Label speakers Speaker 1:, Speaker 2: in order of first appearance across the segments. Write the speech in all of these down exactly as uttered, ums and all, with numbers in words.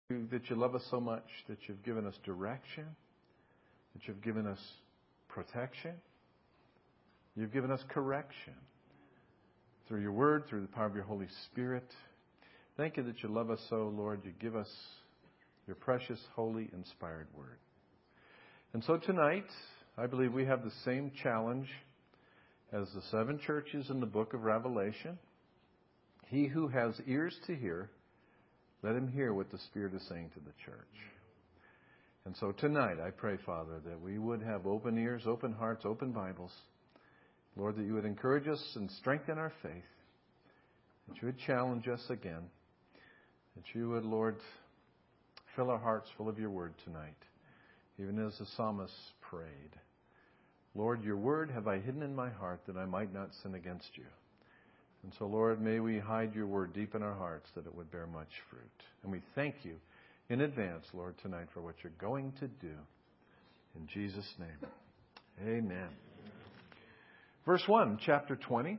Speaker 1: you that you love us so much, that you've given us direction, that you've given us protection. You've given us correction through your word, through the power of your Holy Spirit. Thank you that you love us so, Lord. You give us your precious, holy, inspired word. And so tonight, I believe we have the same challenge as the seven churches in the book of Revelation. He who has ears to hear, let him hear what the Spirit is saying to the church. And so tonight, I pray, Father, that we would have open ears, open hearts, open Bibles. Lord, that you would encourage us and strengthen our faith. That you would challenge us again. That you would, Lord, fill our hearts full of your word tonight, even as the psalmist prayed. Lord, your word have I hidden in my heart that I might not sin against you. And so, Lord, may we hide your word deep in our hearts that it would bear much fruit. And we thank you in advance, Lord, tonight for what you're going to do. In Jesus' name, amen. Verse one, chapter twenty.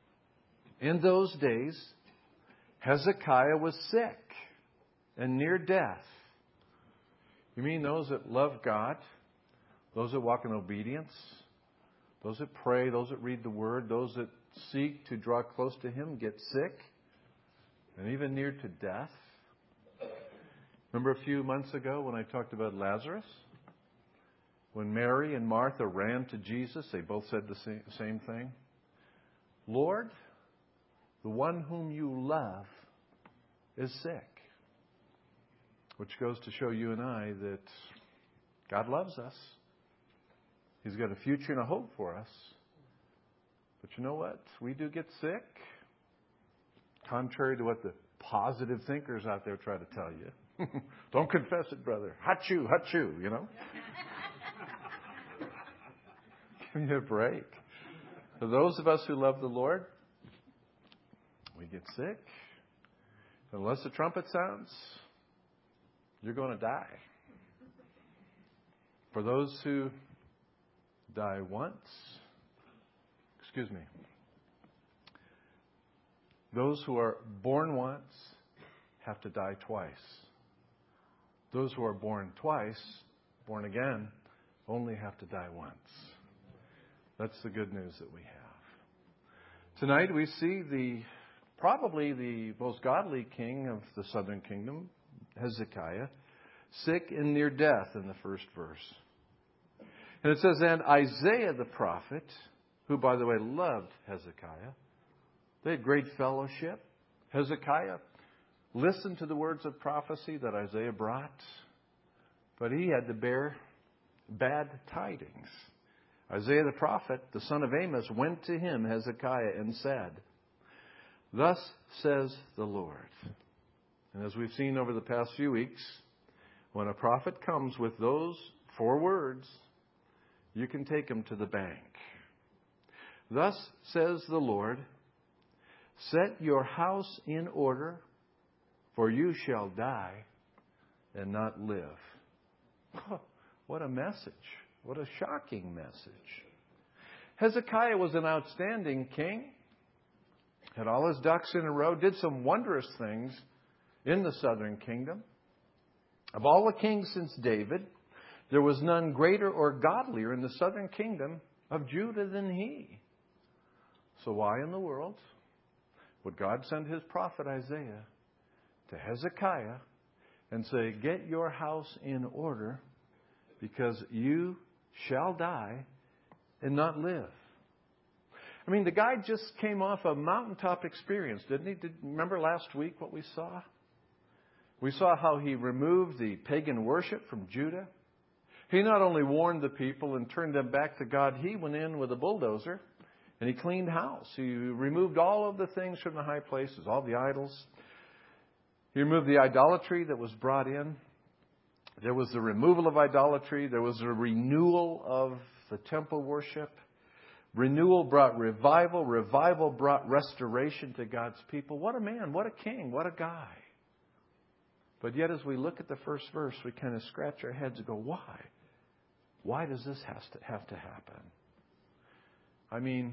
Speaker 1: In those days, Hezekiah was sick and near death. You mean those that love God, those that walk in obedience, those that pray, those that read the Word, those that seek to draw close to Him, get sick, and even near to death? Remember a few months ago when I talked about Lazarus? When Mary and Martha ran to Jesus, they both said the same thing. Lord, the one whom you love is sick. Which goes to show you and I that God loves us. He's got a future and a hope for us. But you know what? We do get sick. Contrary to what the positive thinkers out there try to tell you. Don't confess it, brother. Hachoo, hachoo, you know. Give me a break. For those of us who love the Lord, we get sick. Unless the trumpet sounds, you're going to die. For those who die once, excuse me, those who are born once have to die twice. Those who are born twice, born again, only have to die once. That's the good news that we have. Tonight we see the probably the most godly king of the southern kingdom, Hezekiah, sick and near death in the first verse. And it says, and Isaiah the prophet, who, by the way, loved Hezekiah. They had great fellowship. Hezekiah listened to the words of prophecy that Isaiah brought, but he had to bear bad tidings. Isaiah the prophet, the son of Amos, went to him, Hezekiah, and said, thus says the Lord. And as we've seen over the past few weeks, when a prophet comes with those four words, you can take them to the bank. Thus says the Lord, set your house in order, for you shall die and not live. What a message. What a shocking message. Hezekiah was an outstanding king. Had all his ducks in a row. Did some wondrous things in the southern kingdom. Of all the kings since David, there was none greater or godlier in the southern kingdom of Judah than he. So why in the world would God send his prophet Isaiah to Hezekiah and say, get your house in order because you shall die and not live? I mean, the guy just came off a mountaintop experience, didn't he? Did, remember last week what we saw? We saw how he removed the pagan worship from Judah. He not only warned the people and turned them back to God, he went in with a bulldozer and he cleaned house. He removed all of the things from the high places, all the idols. He removed the idolatry that was brought in. There was the removal of idolatry. There was a renewal of the temple worship. Renewal brought revival. Revival brought restoration to God's people. What a man. What a king. What a guy. But yet as we look at the first verse, we kind of scratch our heads and go, why? Why does this has to have to happen? I mean,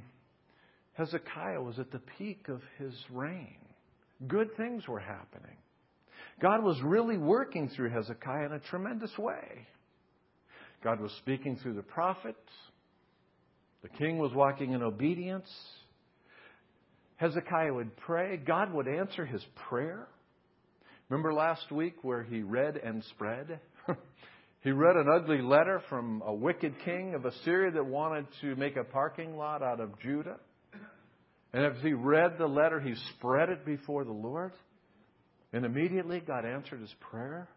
Speaker 1: Hezekiah was at the peak of his reign. Good things were happening. God was really working through Hezekiah in a tremendous way. God was speaking through the prophets. The king was walking in obedience. Hezekiah would pray. God would answer his prayer. Remember last week where he read and spread? He read an ugly letter from a wicked king of Assyria that wanted to make a parking lot out of Judah. And as he read the letter, he spread it before the Lord. And immediately God answered his prayer.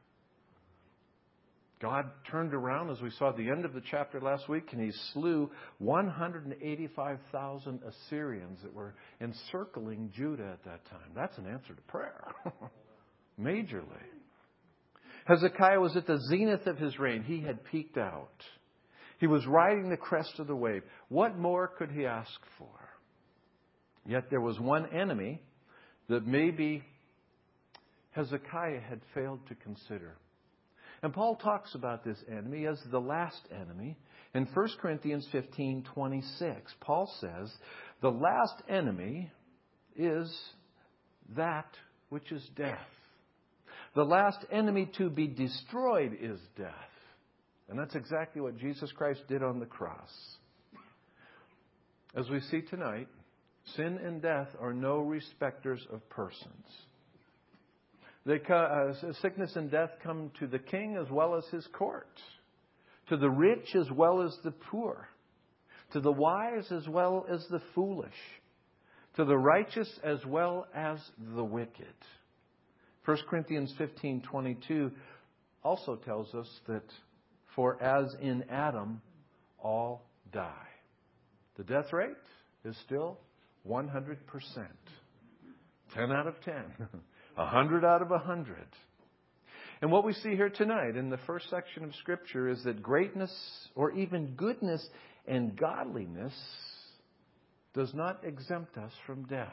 Speaker 1: God turned around, as we saw at the end of the chapter last week, and he slew one hundred eighty-five thousand Assyrians that were encircling Judah at that time. That's an answer to prayer. Majorly. Hezekiah was at the zenith of his reign. He had peaked out. He was riding the crest of the wave. What more could he ask for? Yet there was one enemy that maybe Hezekiah had failed to consider. And Paul talks about this enemy as the last enemy. In First Corinthians fifteen twenty-six, Paul says, the last enemy is that which is death. The last enemy to be destroyed is death. And that's exactly what Jesus Christ did on the cross. As we see tonight, sin and death are no respecters of persons. They, uh, sickness and death come to the king as well as his court, to the rich as well as the poor, to the wise as well as the foolish, to the righteous as well as the wicked. First Corinthians fifteen twenty-two also tells us that, for as in Adam all die. The death rate is still one hundred percent. ten out of ten. one hundred out of one hundred. And what we see here tonight in the first section of Scripture is that greatness or even goodness and godliness does not exempt us from death.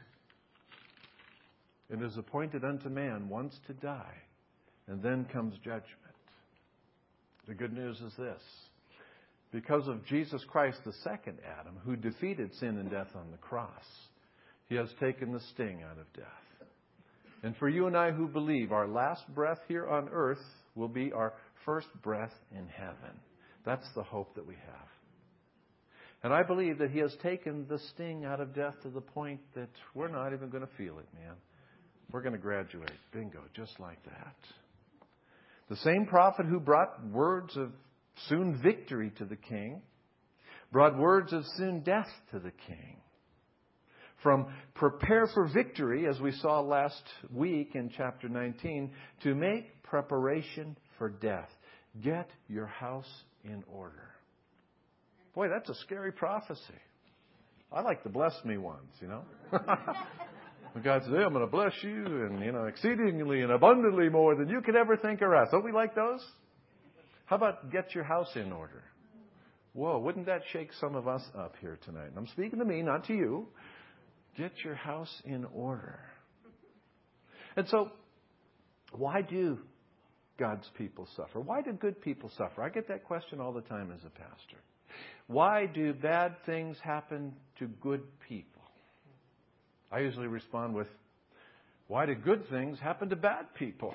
Speaker 1: It is appointed unto man once to die, and then comes judgment. The good news is this. Because of Jesus Christ, the second Adam, who defeated sin and death on the cross, he has taken the sting out of death. And for you and I who believe, our last breath here on earth will be our first breath in heaven. That's the hope that we have. And I believe that he has taken the sting out of death to the point that we're not even going to feel it, man. We're going to graduate. Bingo, just like that. The same prophet who brought words of soon victory to the king brought words of soon death to the king. From prepare for victory, as we saw last week in chapter nineteen, to make preparation for death. Get your house in order. Boy, that's a scary prophecy. I like the bless me ones, you know. God says, hey, I'm going to bless you, and, you know, exceedingly and abundantly more than you could ever think or ask. Don't we like those? How about get your house in order? Whoa, wouldn't that shake some of us up here tonight? And I'm speaking to me, not to you. Get your house in order. And so, why do God's people suffer? Why do good people suffer? I get that question all the time as a pastor. Why do bad things happen to good people? I usually respond with, why do good things happen to bad people?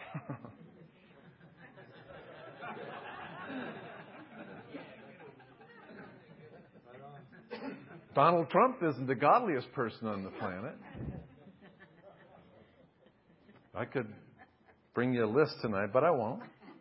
Speaker 1: Donald Trump isn't the godliest person on the planet. I could bring you a list tonight, but I won't.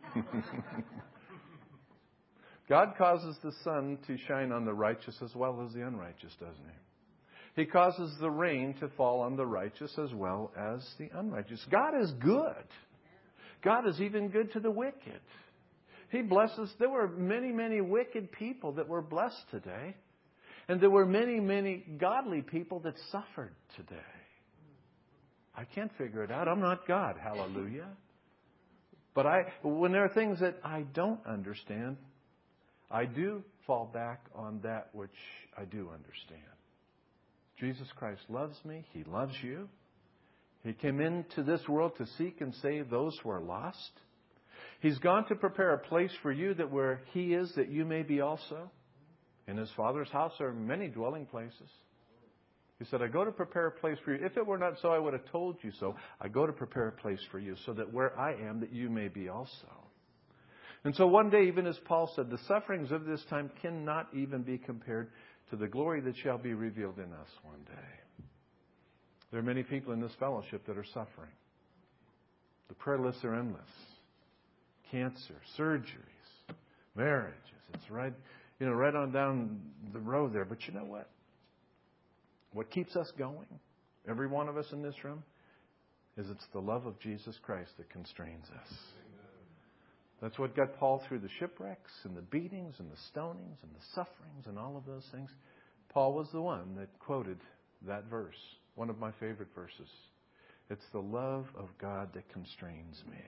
Speaker 1: God causes the sun to shine on the righteous as well as the unrighteous, doesn't he? He causes the rain to fall on the righteous as well as the unrighteous. God is good. God is even good to the wicked. He blesses. There were many, many wicked people that were blessed today. And there were many, many godly people that suffered today. I can't figure it out. I'm not God. Hallelujah. But I, when there are things that I don't understand, I do fall back on that which I do understand. Jesus Christ loves me. He loves you. He came into this world to seek and save those who are lost. He's gone to prepare a place for you that where He is, that you may be also. In His Father's house are many dwelling places. He said, I go to prepare a place for you. If it were not so, I would have told you so. I go to prepare a place for you so that where I am, that you may be also. And so one day, even as Paul said, the sufferings of this time cannot even be compared to the glory that shall be revealed in us one day. There are many people in this fellowship that are suffering. The prayer lists are endless. Cancer, surgeries, marriages. It's right, you know, right on down the road there. But you know what? What keeps us going, every one of us in this room, is it's the love of Jesus Christ that constrains us. That's what got Paul through the shipwrecks and the beatings and the stonings and the sufferings and all of those things. Paul was the one that quoted that verse, one of my favorite verses. It's the love of God that constrains me.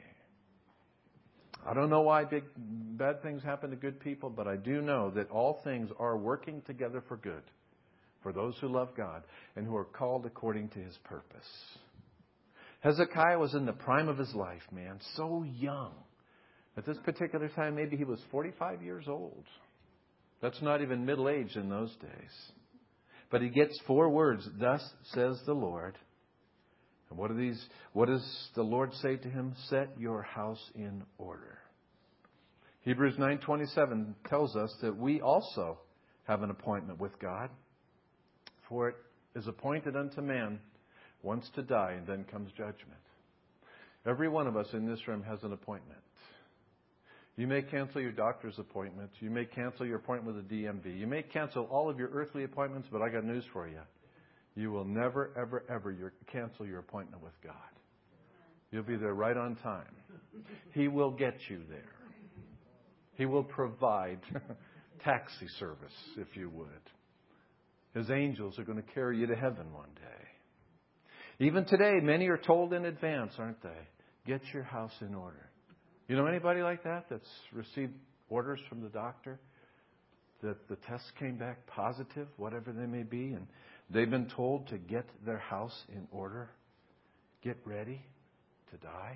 Speaker 1: I don't know why big bad things happen to good people, but I do know that all things are working together for good for those who love God and who are called according to His purpose. Hezekiah was in the prime of his life, man, so young. At this particular time, maybe he was forty-five years old. That's not even middle age in those days. But he gets four words, thus says the Lord. And what are these? What does the Lord say to him? Set your house in order. Hebrews nine twenty-seven tells us that we also have an appointment with God. For it is appointed unto man once to die, and then comes judgment. Every one of us in this room has an appointment. You may cancel your doctor's appointment. You may cancel your appointment with the D M V. You may cancel all of your earthly appointments, but I got news for you. You will never, ever, ever your, cancel your appointment with God. You'll be there right on time. He will get you there. He will provide taxi service, if you would. His angels are going to carry you to heaven one day. Even today, many are told in advance, aren't they? Get your house in order. You know anybody like that that's received orders from the doctor that the tests came back positive, whatever they may be, and they've been told to get their house in order, get ready to die?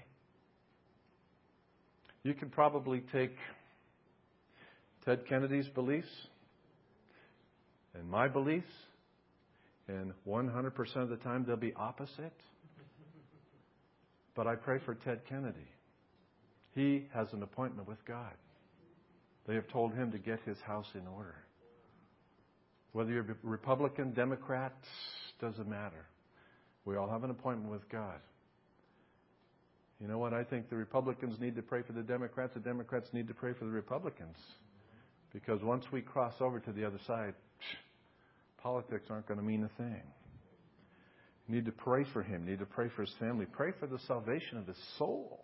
Speaker 1: You can probably take Ted Kennedy's beliefs and my beliefs, and one hundred percent of the time they'll be opposite. But I pray for Ted Kennedy. He has an appointment with God. They have told him to get his house in order. Whether you're Republican, Democrat, doesn't matter. We all have an appointment with God. You know what? I think the Republicans need to pray for the Democrats. The Democrats need to pray for the Republicans. Because once we cross over to the other side, politics aren't going to mean a thing. You need to pray for him. You need to pray for his family. Pray for the salvation of his soul.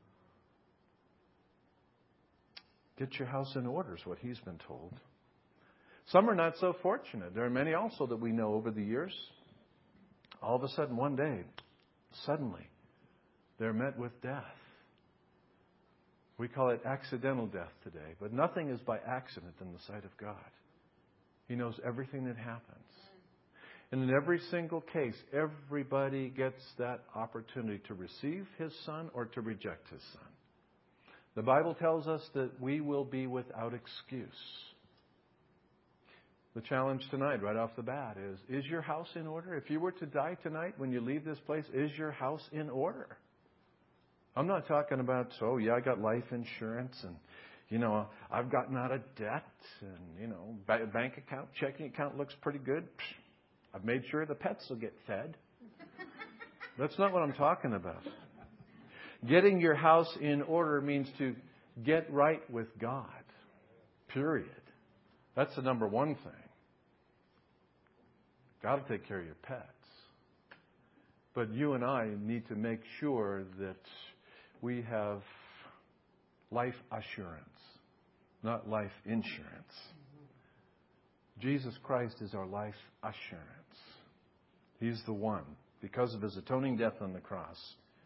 Speaker 1: Get your house in order is what he's been told. Some are not so fortunate. There are many also that we know over the years. All of a sudden, one day, suddenly, they're met with death. We call it accidental death today. But nothing is by accident in the sight of God. He knows everything that happens. And in every single case, everybody gets that opportunity to receive His Son or to reject His Son. The Bible tells us that we will be without excuse. The challenge tonight, right off the bat, is, is your house in order? If you were to die tonight when you leave this place, is your house in order? I'm not talking about, oh, yeah, I got life insurance and, you know, I've gotten out of debt and, you know, bank account, checking account looks pretty good. I've made sure the pets will get fed. That's not what I'm talking about. Getting your house in order means to get right with God. Period. That's the number one thing. God will take care of your pets. But you and I need to make sure that we have life assurance, not life insurance. Jesus Christ is our life assurance. He's the one, because of His atoning death on the cross,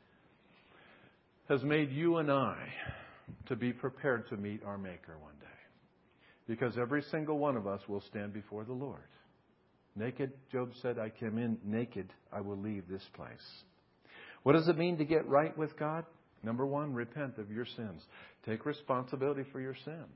Speaker 1: has made you and I to be prepared to meet our Maker one day. Because every single one of us will stand before the Lord. Naked, Job said, I came in naked, I will leave this place. What does it mean to get right with God? Number one, repent of your sins. Take responsibility for your sins.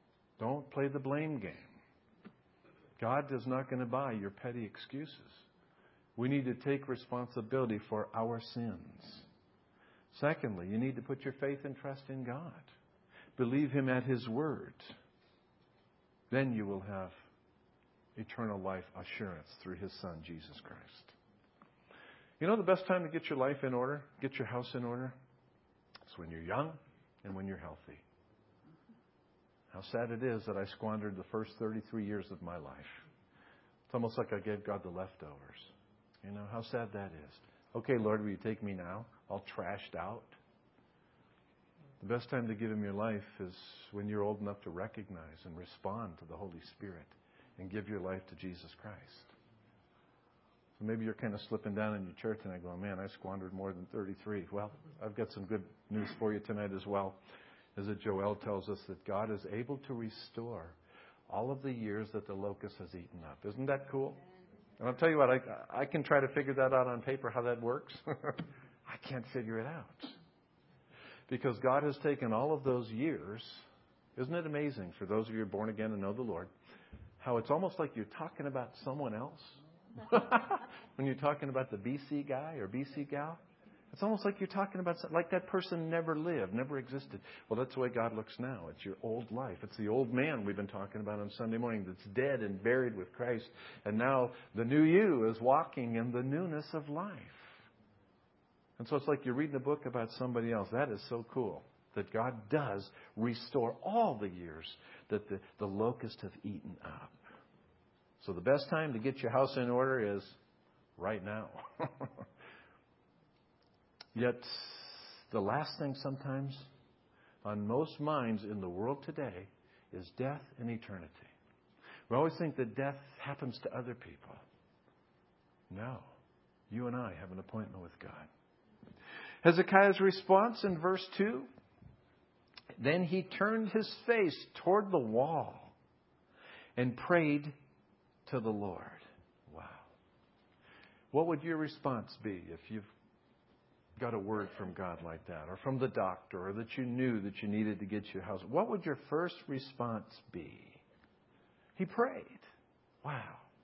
Speaker 1: Don't play the blame game. God is not going to buy your petty excuses. We need to take responsibility for our sins. Secondly, you need to put your faith and trust in God. Believe Him at His word. Then you will have eternal life assurance through His Son, Jesus Christ. You know the best time to get your life in order, get your house in order? It's when you're young and when you're healthy. How sad it is that I squandered the first thirty-three years of my life. It's almost like I gave God the leftovers. You know how sad that is. Okay, Lord, will you take me now? All trashed out. The best time to give Him your life is when you're old enough to recognize and respond to the Holy Spirit and give your life to Jesus Christ. So maybe you're kind of slipping down in your church and I go, man, I squandered more than thirty-three. Well, I've got some good news for you tonight as well. As it Joel tells us that God is able to restore all of the years that the locust has eaten up. Isn't that cool? And I'll tell you what, I, I can try to figure that out on paper, how that works. I can't figure it out. Because God has taken all of those years. Isn't it amazing for those of you who are born again and know the Lord, how it's almost like you're talking about someone else? When you're talking about the B C guy or B C gal, it's almost like you're talking about, like that person never lived, never existed. Well, that's the way God looks now. It's your old life. It's the old man we've been talking about on Sunday morning that's dead and buried with Christ. And now the new you is walking in the newness of life. And so it's like you're reading a book about somebody else. That is so cool that God does restore all the years that the, the locusts have eaten up. So the best time to get your house in order is right now. Yet, the last thing sometimes on most minds in the world today is death and eternity. We always think that death happens to other people. No. You and I have an appointment with God. Hezekiah's response in verse two, then he turned his face toward the wall and prayed to the Lord. Wow. What would your response be if you've got a word from God like that, or from the doctor, or that you knew that you needed to get your house? What would your first response be? He prayed. Wow.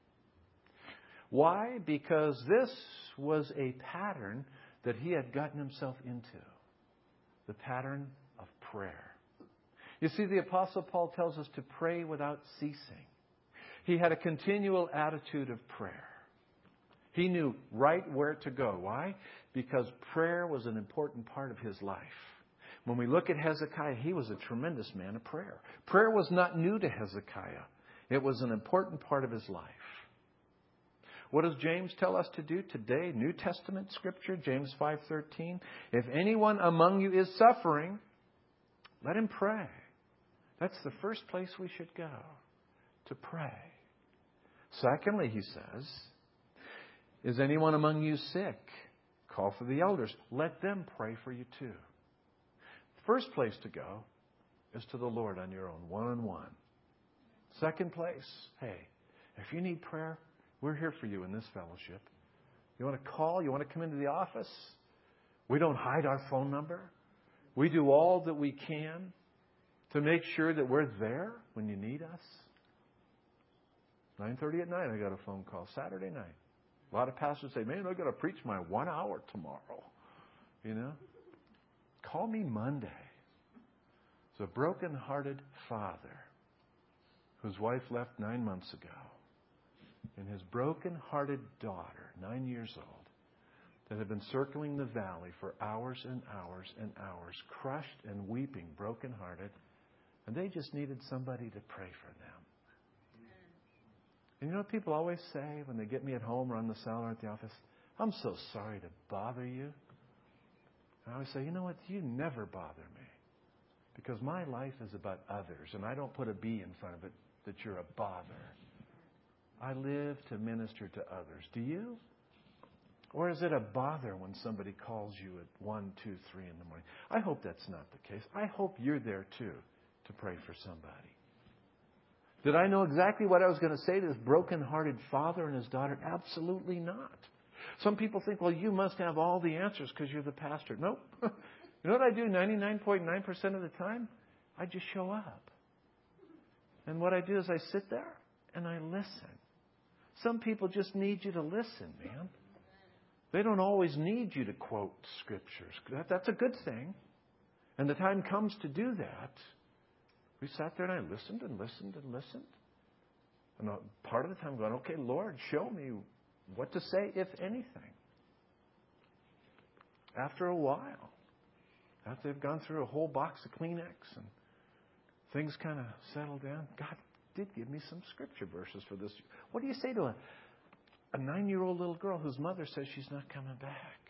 Speaker 1: Why? Because this was a pattern that he had gotten himself into. The pattern of prayer. You see, the Apostle Paul tells us to pray without ceasing. He had a continual attitude of prayer. He knew right where to go. Why? Because prayer was an important part of his life. When we look at Hezekiah, he was a tremendous man of prayer. Prayer was not new to Hezekiah. It was an important part of his life. What does James tell us to do today? New Testament scripture, James five thirteen. If anyone among you is suffering, let him pray. That's the first place we should go, to pray. Secondly, he says, is anyone among you sick? Call for the elders. Let them pray for you too. The first place to go is to the Lord on your own, one-on-one. Second place, hey, if you need prayer, we're here for you in this fellowship. You want to call? You want to come into the office? We don't hide our phone number. We do all that we can to make sure that we're there when you need us. nine thirty at night, I got a phone call Saturday night. A lot of pastors say, man, I've got to preach my one hour tomorrow. You know? Call me Monday. It's a broken-hearted father whose wife left nine months ago. And his broken-hearted daughter, nine years old, that had been circling the valley for hours and hours and hours, crushed and weeping, broken-hearted. And they just needed somebody to pray for them. And you know what people always say when they get me at home or on the cell or at the office? I'm so sorry to bother you. And I always say, you know what? You never bother me. Because my life is about others. And I don't put a B in front of it that you're a bother. I live to minister to others. Do you? Or is it a bother when somebody calls you at one, two, three in the morning? I hope that's not the case. I hope you're there too to pray for somebody. Did I know exactly what I was going to say to this broken-hearted father and his daughter? Absolutely not. Some people think, well, you must have all the answers because you're the pastor. Nope. You know what I do ninety-nine point nine percent of the time? I just show up. And what I do is I sit there and I listen. Some people just need you to listen, man. They don't always need you to quote scriptures. That, that's a good thing. And the time comes to do that. We sat there and I listened and listened and listened. And part of the time going, okay, Lord, show me what to say, if anything. After a while, after they've gone through a whole box of Kleenex and things kind of settled down, God did give me some scripture verses for this. What do you say to a, a nine-year-old little girl whose mother says she's not coming back?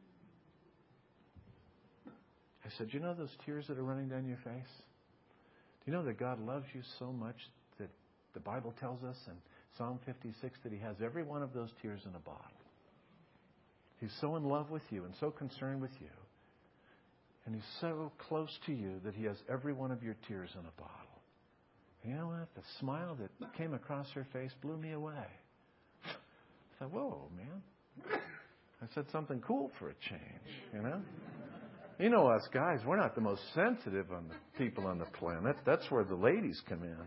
Speaker 1: I said, you know those tears that are running down your face? Do you know that God loves you so much that the Bible tells us in Psalm fifty-six that He has every one of those tears in a bottle? He's so in love with you and so concerned with you. And He's so close to you that He has every one of your tears in a bottle. And you know what? The smile that came across her face blew me away. I thought, whoa, man. I said something cool for a change, you know? You know us guys, we're not the most sensitive on the people on the planet. That's where the ladies come in.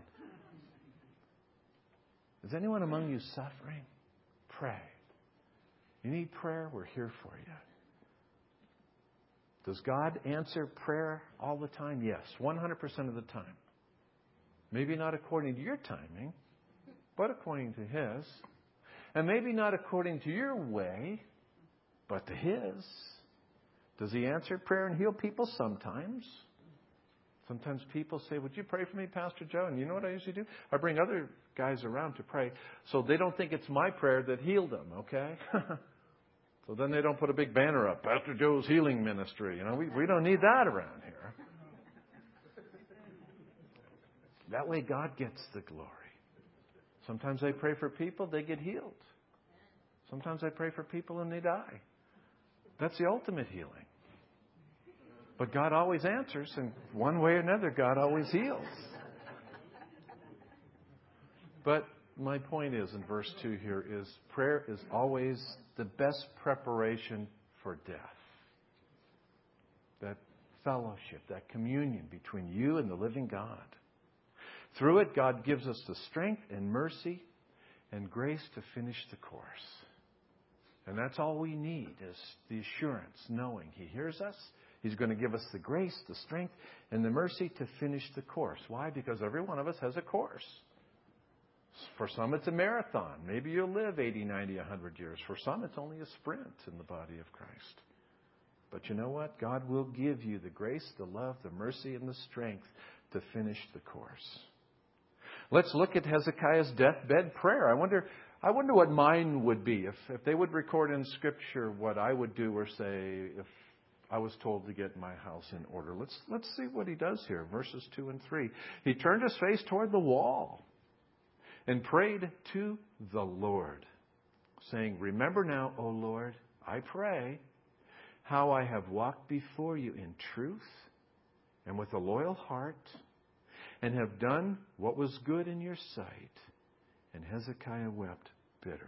Speaker 1: Is anyone among you suffering? Pray. You need prayer? We're here for you. Does God answer prayer all the time? Yes, one hundred percent of the time. Maybe not according to your timing, but according to His. And maybe not according to your way, but to His. Does He answer prayer and heal people? Sometimes. Sometimes people say, would you pray for me, Pastor Joe? And you know what I usually do? I bring other guys around to pray so they don't think it's my prayer that healed them, okay? So then they don't put a big banner up, Pastor Joe's Healing Ministry. You know, we, we don't need that around here. That way God gets the glory. Sometimes I pray for people, they get healed. Sometimes I pray for people and they die. That's the ultimate healing. But God always answers, and one way or another, God always heals. But my point is, in verse two here, is prayer is always the best preparation for death. That fellowship, that communion between you and the living God. Through it, God gives us the strength and mercy and grace to finish the course. And that's all we need, is the assurance, knowing He hears us. He's going to give us the grace, the strength, and the mercy to finish the course. Why? Because every one of us has a course. For some, it's a marathon. Maybe you'll live eighty, ninety, one hundred years. For some, it's only a sprint in the body of Christ. But you know what? God will give you the grace, the love, the mercy, and the strength to finish the course. Let's look at Hezekiah's deathbed prayer. I wonder, I wonder what mine would be if, if they would record in Scripture what I would do or say if I was told to get my house in order. Let's let's see what he does here. Verses two and three. He turned his face toward the wall and prayed to the Lord, saying, remember now, O Lord, I pray, how I have walked before you in truth and with a loyal heart, and have done what was good in your sight. And Hezekiah wept bitterly.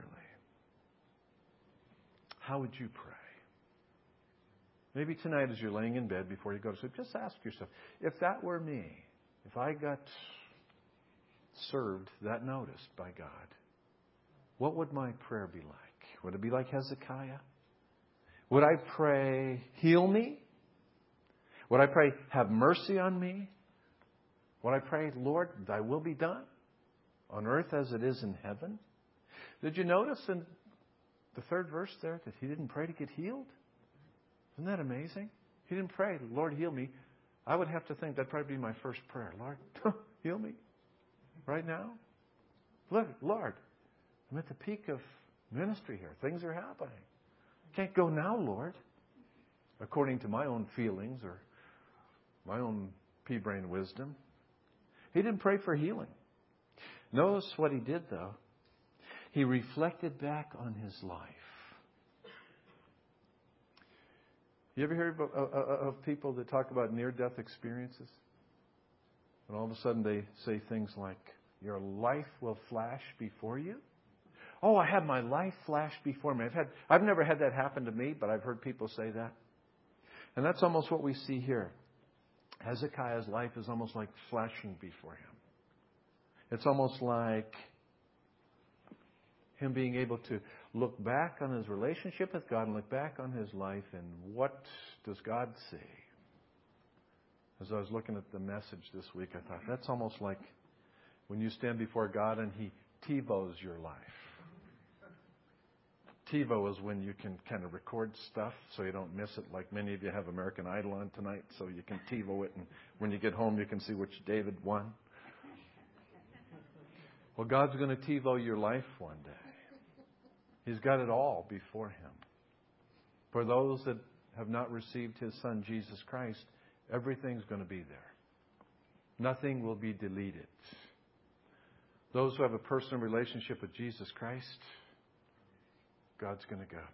Speaker 1: How would you pray? Maybe tonight as you're laying in bed before you go to sleep, just ask yourself, if that were me, if I got served that notice by God, what would my prayer be like? Would it be like Hezekiah? Would I pray, heal me? Would I pray, have mercy on me? Would I pray, Lord, thy will be done on earth as it is in heaven? Did you notice in the third verse there that he didn't pray to get healed? Isn't that amazing? He didn't pray, Lord, heal me. I would have to think that'd probably be my first prayer. Lord, heal me right now. Look, Lord, I'm at the peak of ministry here. Things are happening. Can't go now, Lord, according to my own feelings or my own pea-brain wisdom. He didn't pray for healing. Notice what he did, though. He reflected back on his life. You ever hear about, uh, of people that talk about near-death experiences? And all of a sudden they say things like, your life will flash before you? Oh, I had my life flash before me. I've had, I've never had that happen to me, but I've heard people say that. And that's almost what we see here. Hezekiah's life is almost like flashing before him. It's almost like Him being able to look back on his relationship with God and look back on his life, and what does God see? As I was looking at the message this week, I thought, that's almost like when you stand before God and He TiVos your life. TiVo is when you can kind of record stuff so you don't miss it, like many of you have American Idol on tonight, so you can TiVo it, and when you get home you can see which David won. Well, God's going to TiVo your life one day. He's got it all before Him. For those that have not received His Son, Jesus Christ, everything's going to be there. Nothing will be deleted. Those who have a personal relationship with Jesus Christ, God's going to go,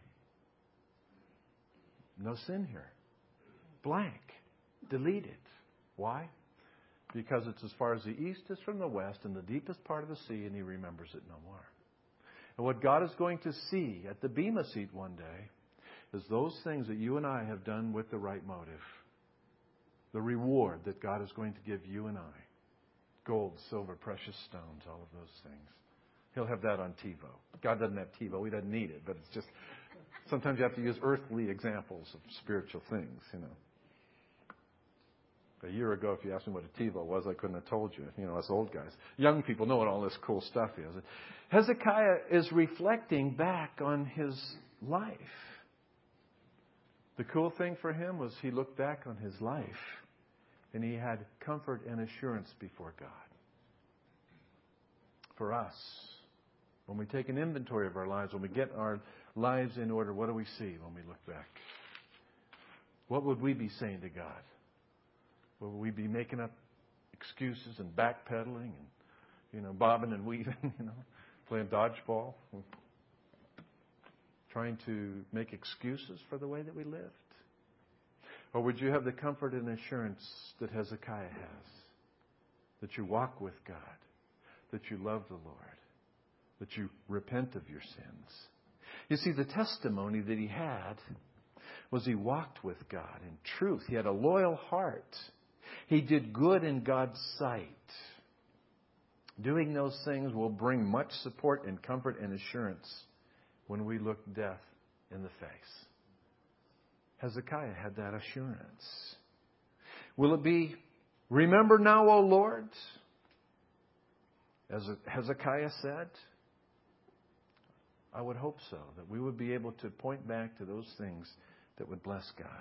Speaker 1: no sin here. Blank. Deleted. Why? Because it's as far as the east is from the west, in the deepest part of the sea, and He remembers it no more. And what God is going to see at the Bema seat one day is those things that you and I have done with the right motive. The reward that God is going to give you and I. Gold, silver, precious stones, all of those things. He'll have that on TiVo. God doesn't have TiVo. He doesn't need it. But it's just, sometimes you have to use earthly examples of spiritual things, you know. A year ago, if you asked me what a TiVo was, I couldn't have told you. You know, us old guys. Young people know what all this cool stuff is. Hezekiah is reflecting back on his life. The cool thing for him was he looked back on his life and he had comfort and assurance before God. For us, when we take an inventory of our lives, when we get our lives in order, what do we see when we look back? What would we be saying to God? Will we be making up excuses and backpedaling and, you know, bobbing and weaving, you know, playing dodgeball, trying to make excuses for the way that we lived? Or would you have the comfort and assurance that Hezekiah has? That you walk with God, that you love the Lord, that you repent of your sins. You see, the testimony that he had was he walked with God in truth. He had a loyal heart. He did good in God's sight. Doing those things will bring much support and comfort and assurance when we look death in the face. Hezekiah had that assurance. Will it be, remember now, O Lord, as Hezekiah said? I would hope so, that we would be able to point back to those things that would bless God.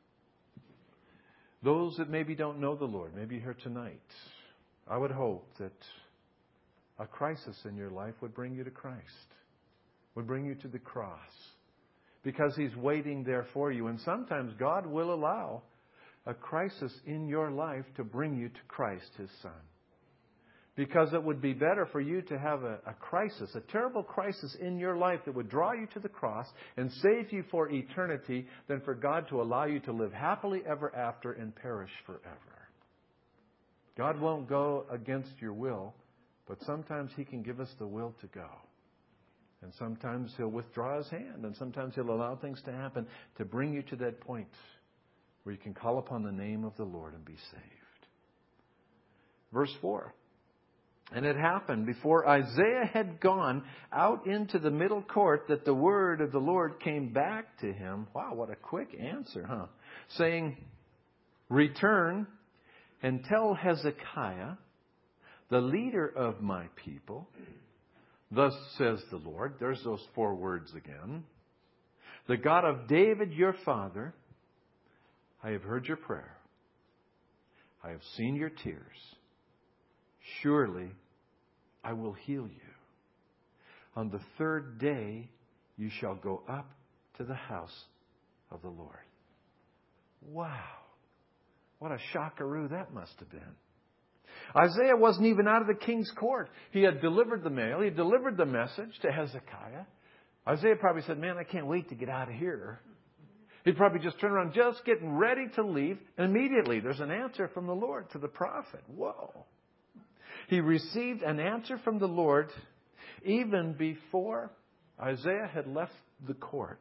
Speaker 1: Those that maybe don't know the Lord, maybe here tonight, I would hope that a crisis in your life would bring you to Christ, would bring you to the cross, because He's waiting there for you. And sometimes God will allow a crisis in your life to bring you to Christ, His Son. Because it would be better for you to have a, a crisis, a terrible crisis in your life that would draw you to the cross and save you for eternity than for God to allow you to live happily ever after and perish forever. God won't go against your will, but sometimes He can give us the will to go. And sometimes He'll withdraw His hand, and sometimes He'll allow things to happen to bring you to that point where you can call upon the name of the Lord and be saved. Verse four. And it happened before Isaiah had gone out into the middle court that the word of the Lord came back to him. Wow, what a quick answer, huh? Saying, return and tell Hezekiah, the leader of my people, thus says the Lord. There's those four words again. The God of David your father, I have heard your prayer. I have seen your tears. Surely I will heal you. On the third day you shall go up to the house of the Lord. Wow. What a shockaroo that must have been. Isaiah wasn't even out of the king's court. He had delivered the mail. He had delivered the message to Hezekiah. Isaiah probably said, man, I can't wait to get out of here. He'd probably just turn around, just getting ready to leave. And immediately there's an answer from the Lord to the prophet. Whoa. He received an answer from the Lord even before Isaiah had left the court.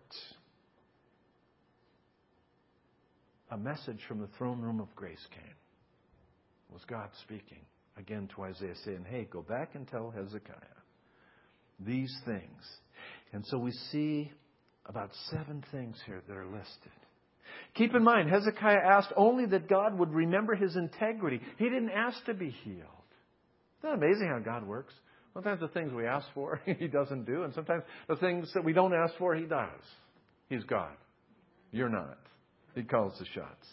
Speaker 1: A message from the throne room of grace came. It was God speaking again to Isaiah, saying, hey, go back and tell Hezekiah, these things. And so we see about seven things here that are listed. Keep in mind, Hezekiah asked only that God would remember his integrity. He didn't ask to be healed. Isn't that amazing how God works? Sometimes the things we ask for, He doesn't do. And sometimes the things that we don't ask for, He does. He's God. You're not. He calls the shots.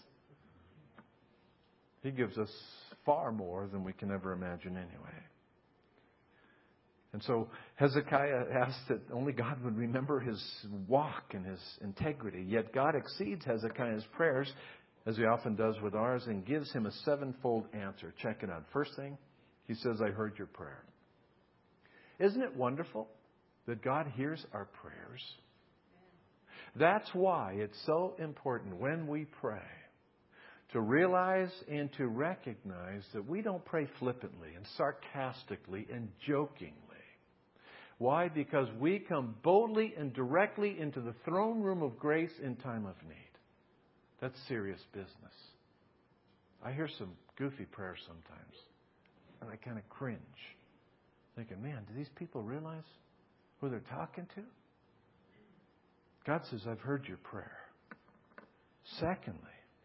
Speaker 1: He gives us far more than we can ever imagine anyway. And so Hezekiah asked that only God would remember his walk and his integrity. Yet God exceeds Hezekiah's prayers, as He often does with ours, and gives him a sevenfold answer. Check it out. First thing, He says, I heard your prayer. Isn't it wonderful that God hears our prayers? That's why it's so important when we pray to realize and to recognize that we don't pray flippantly and sarcastically and jokingly. Why? Because we come boldly and directly into the throne room of grace in time of need. That's serious business. I hear some goofy prayers sometimes, and I kind of cringe, thinking, man, do these people realize who they're talking to? God says, I've heard your prayer. Secondly,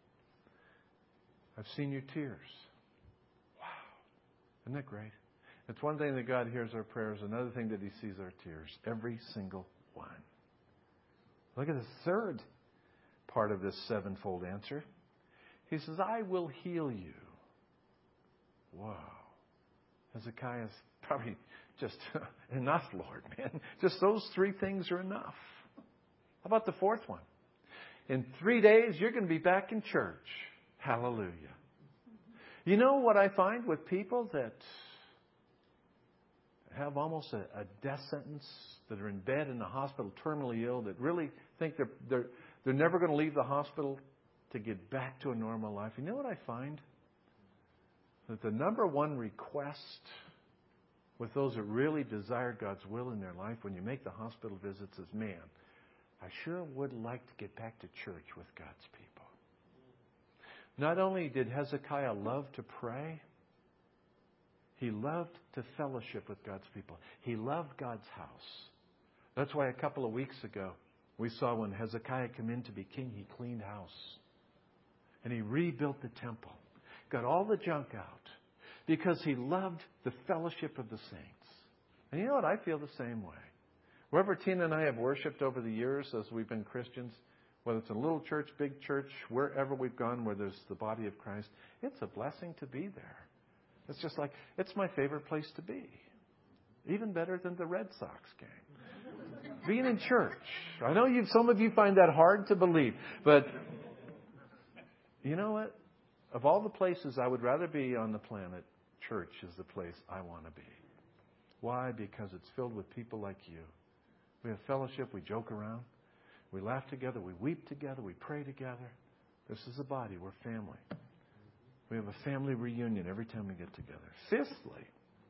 Speaker 1: I've seen your tears. Wow. Isn't that great? It's one thing that God hears our prayers. Another thing that He sees our tears. Every single one. Look at the third part of this sevenfold answer. He says, I will heal you. Wow. Hezekiah's probably just enough, Lord, man. Just those three things are enough. How about the fourth one? In three days, you're going to be back in church. Hallelujah. You know what I find with people that have almost a, a death sentence, that are in bed in the hospital, terminally ill, that really think they're, they're, they're never going to leave the hospital to get back to a normal life. You know what I find? That the number one request with those that really desire God's will in their life when you make the hospital visits is, man, I sure would like to get back to church with God's people. Not only did Hezekiah love to pray, he loved to fellowship with God's people. He loved God's house. That's why a couple of weeks ago, we saw when Hezekiah came in to be king, he cleaned house. And he rebuilt the temple. Got all the junk out. Because he loved the fellowship of the saints. And you know what? I feel the same way. Wherever Tina and I have worshipped over the years as we've been Christians, whether it's a little church, big church, wherever we've gone where there's the body of Christ, it's a blessing to be there. It's just like, it's my favorite place to be. Even better than the Red Sox game. Being in church. I know you, some of you find that hard to believe. But you know what? Of all the places I would rather be on the planet, church is the place I want to be. Why? Because it's filled with people like you. We have fellowship. We joke around. We laugh together. We weep together. We pray together. This is a body. We're family. We have a family reunion every time we get together. Fifthly,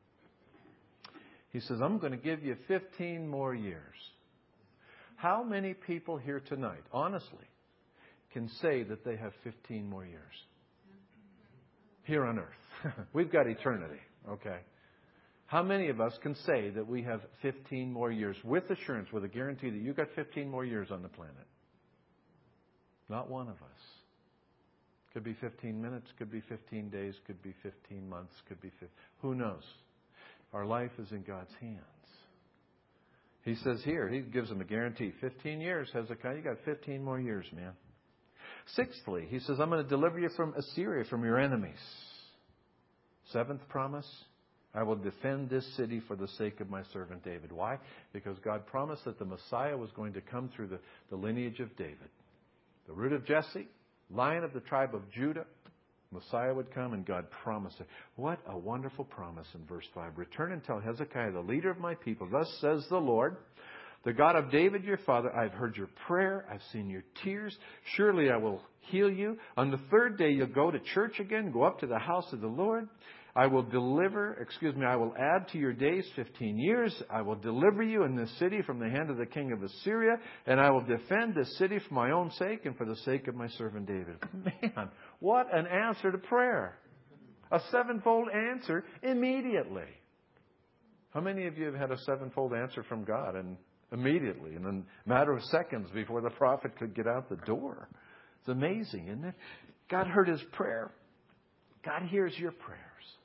Speaker 1: he says, I'm going to give you fifteen more years. How many people here tonight, honestly, can say that they have fifteen more years? Here on earth. We've got eternity, okay? How many of us can say that we have fifteen more years with assurance, with a guarantee that you've got fifteen more years on the planet? Not one of us. Could be fifteen minutes, could be fifteen days, could be fifteen months, could be fifteen. Who knows? Our life is in God's hands. He says here, he gives them a guarantee. fifteen years, Hezekiah, you got fifteen more years, man. Sixthly, he says, I'm going to deliver you from Assyria, from your enemies. Seventh promise, I will defend this city for the sake of my servant David. Why? Because God promised that the Messiah was going to come through the, the lineage of David. The root of Jesse, Lion of the tribe of Judah, Messiah would come, and God promised it. What a wonderful promise in verse five. Return and tell Hezekiah, the leader of my people, thus says the Lord, the God of David your father, I've heard your prayer, I've seen your tears. Surely I will heal you. On the third day you'll go to church again, go up to the house of the Lord. I will deliver, excuse me, I will add to your days fifteen years. I will deliver you in this city from the hand of the king of Assyria, and I will defend this city for my own sake and for the sake of my servant David. Man, what an answer to prayer. A sevenfold answer immediately. How many of you have had a sevenfold answer from God and immediately, in a matter of seconds before the prophet could get out the door? It's amazing, isn't it? God heard his prayer. God hears your prayers.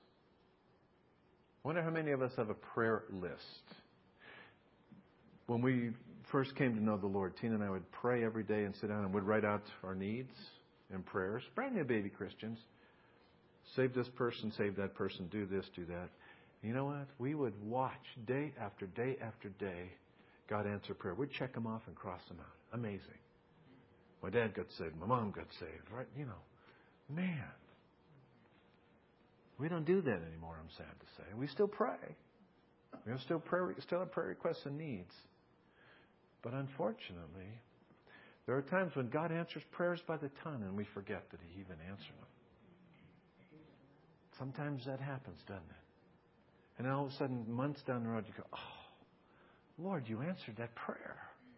Speaker 1: I wonder how many of us have a prayer list. When we first came to know the Lord, Tina and I would pray every day and sit down and would write out our needs and prayers. Brand new baby Christians. Save this person, save that person, do this, do that. You know what? We would watch day after day after day God answer prayer. We'd check them off and cross them out. Amazing. My dad got saved. My mom got saved. Right? You know, man. We don't do that anymore, I'm sad to say. We still pray. We have still, prayer, still have prayer requests and needs. But unfortunately, there are times when God answers prayers by the ton and we forget that He even answered them. Sometimes that happens, doesn't it? And then all of a sudden, months down the road, you go, oh, Lord, you answered that prayer.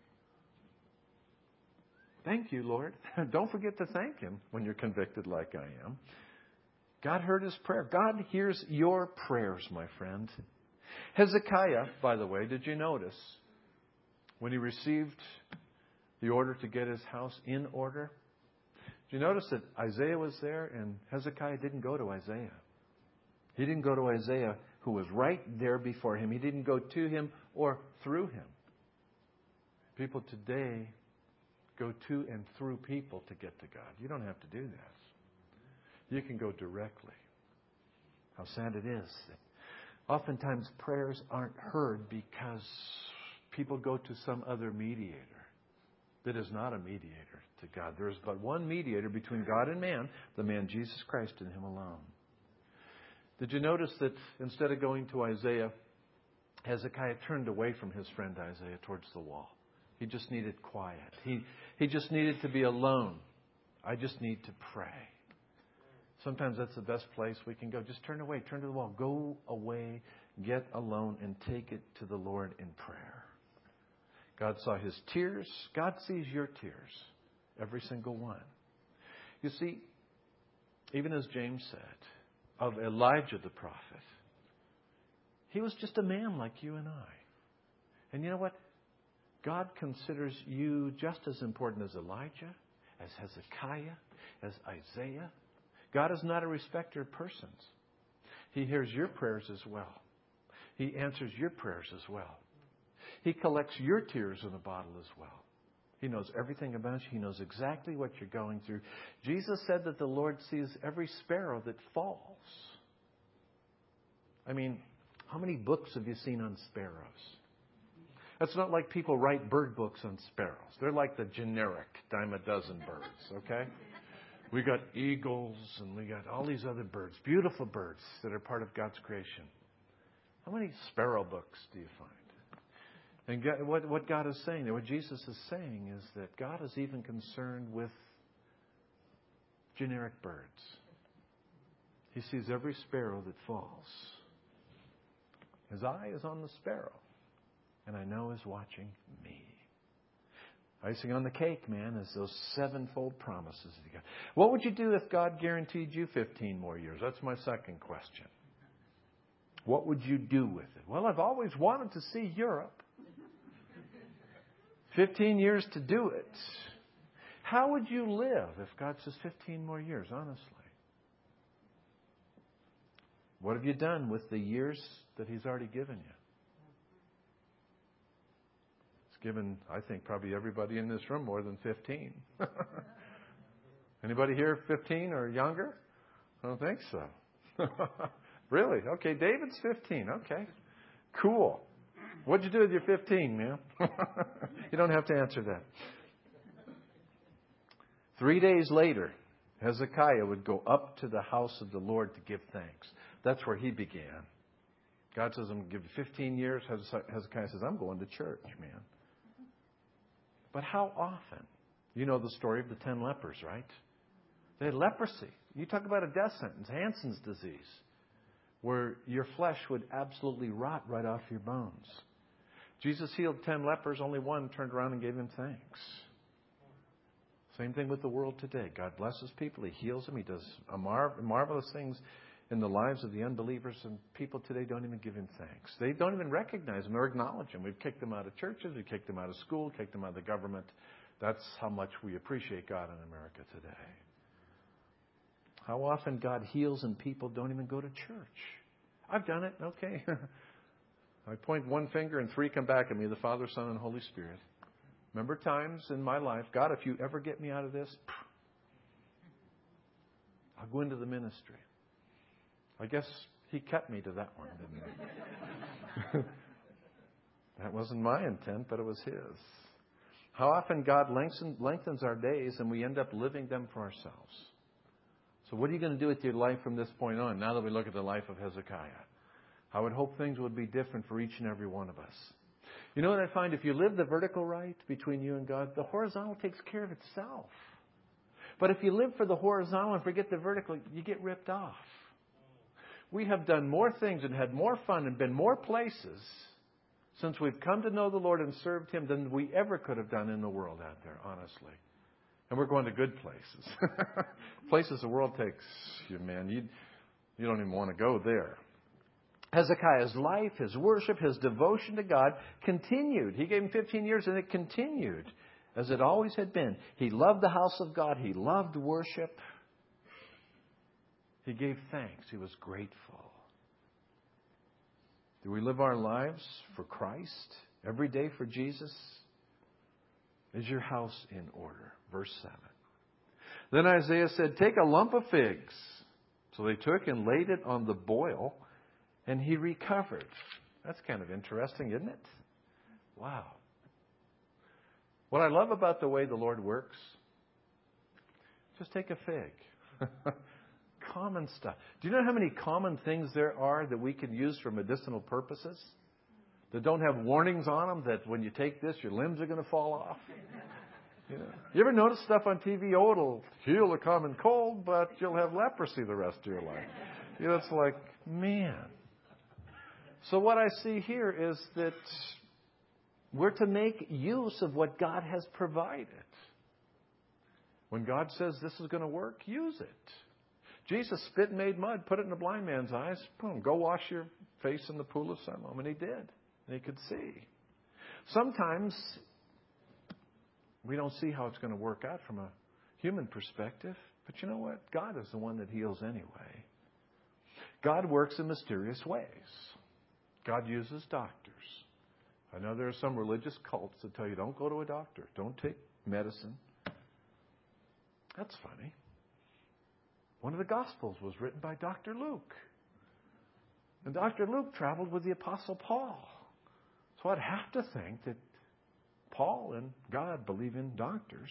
Speaker 1: Thank you, Lord. Don't forget to thank Him when you're convicted like I am. God heard his prayer. God hears your prayers, my friend. Hezekiah, by the way, did you notice when he received the order to get his house in order? Did you notice that Isaiah was there and Hezekiah didn't go to Isaiah? He didn't go to Isaiah, who was right there before him. He didn't go to him or through him. People today go to and through people to get to God. You don't have to do that. You can go directly. How sad it is that oftentimes prayers aren't heard because people go to some other mediator that is not a mediator to God. There is but one mediator between God and man, the man Jesus Christ and Him alone. Did you notice that instead of going to Isaiah, Hezekiah turned away from his friend Isaiah towards the wall? He just needed quiet. He, he just needed to be alone. I just need to pray. Sometimes that's the best place we can go. Just turn away, turn to the wall. Go away, get alone, and take it to the Lord in prayer. God saw his tears. God sees your tears, every single one. You see, even as James said, of Elijah the prophet, he was just a man like you and I. And you know what? God considers you just as important as Elijah, as Hezekiah, as Isaiah. God is not a respecter of persons. He hears your prayers as well. He answers your prayers as well. He collects your tears in a bottle as well. He knows everything about you. He knows exactly what you're going through. Jesus said that the Lord sees every sparrow that falls. I mean, how many books have you seen on sparrows? That's not like people write bird books on sparrows. They're like the generic dime a dozen birds, okay? We got eagles and we got all these other birds, beautiful birds that are part of God's creation. How many sparrow books do you find? And God, what, what God is saying there, what Jesus is saying is that God is even concerned with generic birds. He sees every sparrow that falls. His eye is on the sparrow. And I know He's watching me. Icing on the cake, man, is those sevenfold promises that He got. What would you do if God guaranteed you fifteen more years? That's my second question. What would you do with it? Well, I've always wanted to see Europe. fifteen years to do it. How would you live if God says fifteen more years, honestly? What have you done with the years that He's already given you? It's given, I think, probably everybody in this room more than fifteen. Anybody here fifteen or younger? I don't think so. Really? Okay, David's fifteen. Okay. Cool. What'd you do with your fifteen, man? You don't have to answer that. Three days later, Hezekiah would go up to the house of the Lord to give thanks. That's where he began. God says, I'm going to give you fifteen years. Hezekiah says, I'm going to church, man. But how often? You know the story of the ten lepers, right? They had leprosy. You talk about a death sentence, Hansen's disease, where your flesh would absolutely rot right off your bones. Jesus healed ten lepers. Only one turned around and gave Him thanks. Same thing with the world today. God blesses people. He heals them. He does mar- marvelous things in the lives of the unbelievers, and people today don't even give Him thanks. They don't even recognize Him or acknowledge Him. We've kicked them out of churches, we've kicked them out of school, kicked them out of the government. That's how much we appreciate God in America today. How often God heals and people don't even go to church. I've done it, okay. I point one finger and three come back at me, the Father, Son, and Holy Spirit. Remember times in my life, God, if you ever get me out of this, I'll go into the ministry. I guess He kept me to that one, didn't He? That wasn't my intent, but it was His. How often God lengthens, lengthens our days and we end up living them for ourselves. So what are you going to do with your life from this point on, now that we look at the life of Hezekiah? I would hope things would be different for each and every one of us. You know what I find? If you live the vertical right between you and God, the horizontal takes care of itself. But if you live for the horizontal and forget the vertical, you get ripped off. We have done more things and had more fun and been more places since we've come to know the Lord and served Him than we ever could have done in the world out there, honestly. And we're going to good places. Places the world takes you, man. You, you don't even want to go there. Hezekiah's life, his worship, his devotion to God continued. He gave him fifteen years and it continued as it always had been. He loved the house of God. He loved worship. He gave thanks. He was grateful. Do we live our lives for Christ? Every day for Jesus? Is your house in order? Verse seven. Then Isaiah said, take a lump of figs. So they took and laid it on the boil, and he recovered. That's kind of interesting, isn't it? Wow. What I love about the way the Lord works, just take a fig. Common stuff. Do you know how many common things there are that we can use for medicinal purposes? That don't have warnings on them that when you take this, your limbs are going to fall off? You know, you ever notice stuff on T V? Oh, it'll heal a common cold, but you'll have leprosy the rest of your life. You know, it's like, man. So what I see here is that we're to make use of what God has provided. When God says this is going to work, use it. Jesus spit and made mud, put it in the blind man's eyes. Boom, go wash your face in the pool of Siloam. And he did. And he could see. Sometimes we don't see how it's going to work out from a human perspective. But you know what? God is the one that heals anyway. God works in mysterious ways. God uses doctors. I know there are some religious cults that tell you don't go to a doctor. Don't take medicine. That's funny. One of the Gospels was written by Doctor Luke. And Doctor Luke traveled with the Apostle Paul. So I'd have to think that Paul and God believe in doctors.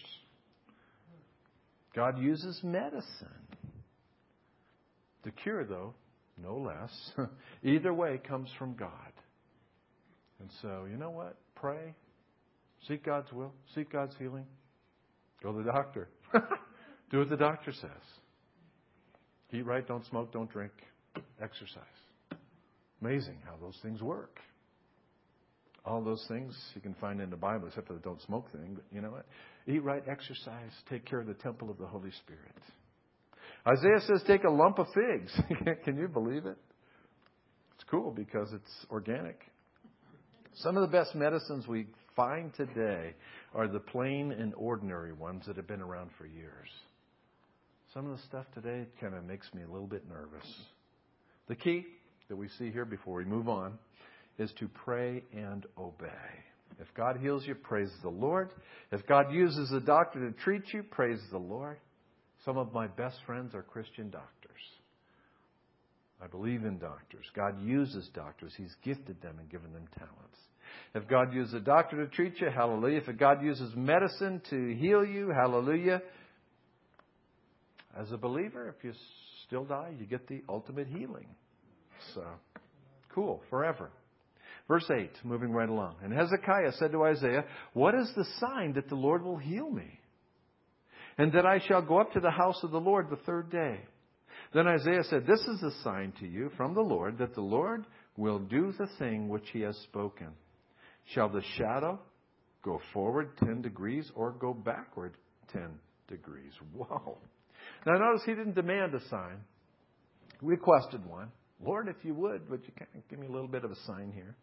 Speaker 1: God uses medicine. The cure, though, no less, either way comes from God. And so, you know what? Pray. Seek God's will. Seek God's healing. Go to the doctor. Do what the doctor says. Eat right, don't smoke, don't drink, exercise. Amazing how those things work. All those things you can find in the Bible, except for the don't smoke thing. But you know what? Eat right, exercise, take care of the temple of the Holy Spirit. Isaiah says take a lump of figs. Can you believe it? It's cool because it's organic. Some of the best medicines we find today are the plain and ordinary ones that have been around for years. Some of the stuff today kind of makes me a little bit nervous. The key that we see here before we move on is to pray and obey. If God heals you, praise the Lord. If God uses a doctor to treat you, praise the Lord. Some of my best friends are Christian doctors. I believe in doctors. God uses doctors. He's gifted them and given them talents. If God uses a doctor to treat you, hallelujah. If God uses medicine to heal you, hallelujah. As a believer, if you still die, you get the ultimate healing. So, cool, forever. Verse eight, moving right along. And Hezekiah said to Isaiah, what is the sign that the Lord will heal me? And that I shall go up to the house of the Lord the third day. Then Isaiah said, this is the sign to you from the Lord, that the Lord will do the thing which he has spoken. Shall the shadow go forward ten degrees or go backward ten degrees? Whoa. Now notice he didn't demand a sign. requested one. Lord, if you would, would you kind of give me a little bit of a sign here?